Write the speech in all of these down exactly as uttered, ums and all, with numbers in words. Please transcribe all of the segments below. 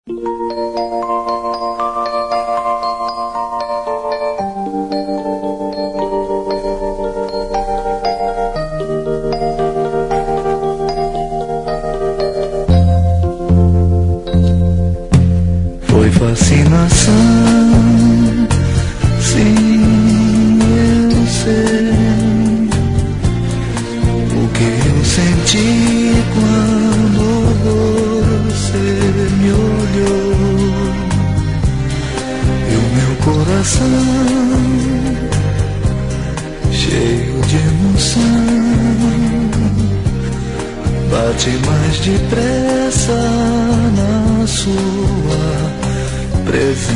Foi fascinação, sim, eu sei o que eu senti quando você me olhou. E o meu coração, cheio de emoção, bate mais depressa na sua presença.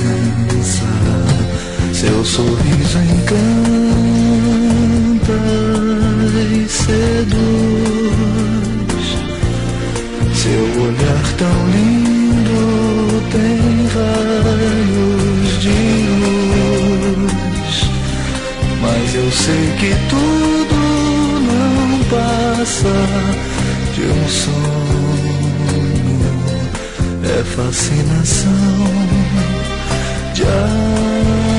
Seu sorriso encanta e seduz, seu olhar tão lindo tem raios de luz. Mas eu sei que tudo não passa de um sonho, é fascinação de amor.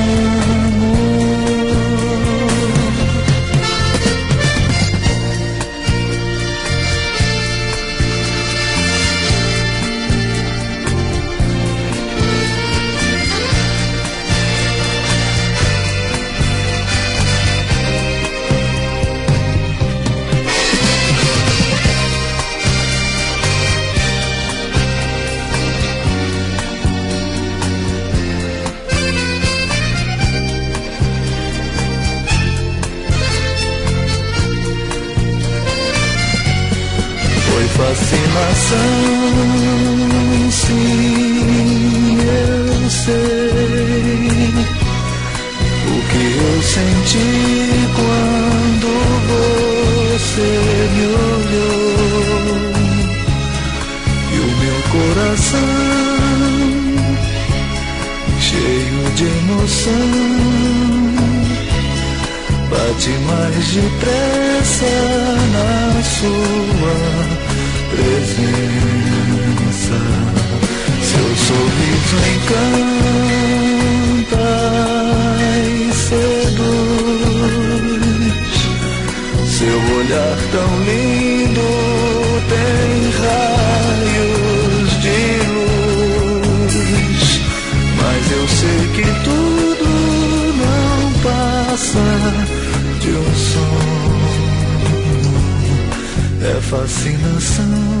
Fascinação, sim, eu sei o que eu senti quando você me olhou. E o meu coração, cheio de emoção, bate mais depressa na sua presença. Seu sorriso encanta e seduz, seu olhar tão lindo tem raios de luz. Mas eu sei que tudo não passa de um sonho, é fascinação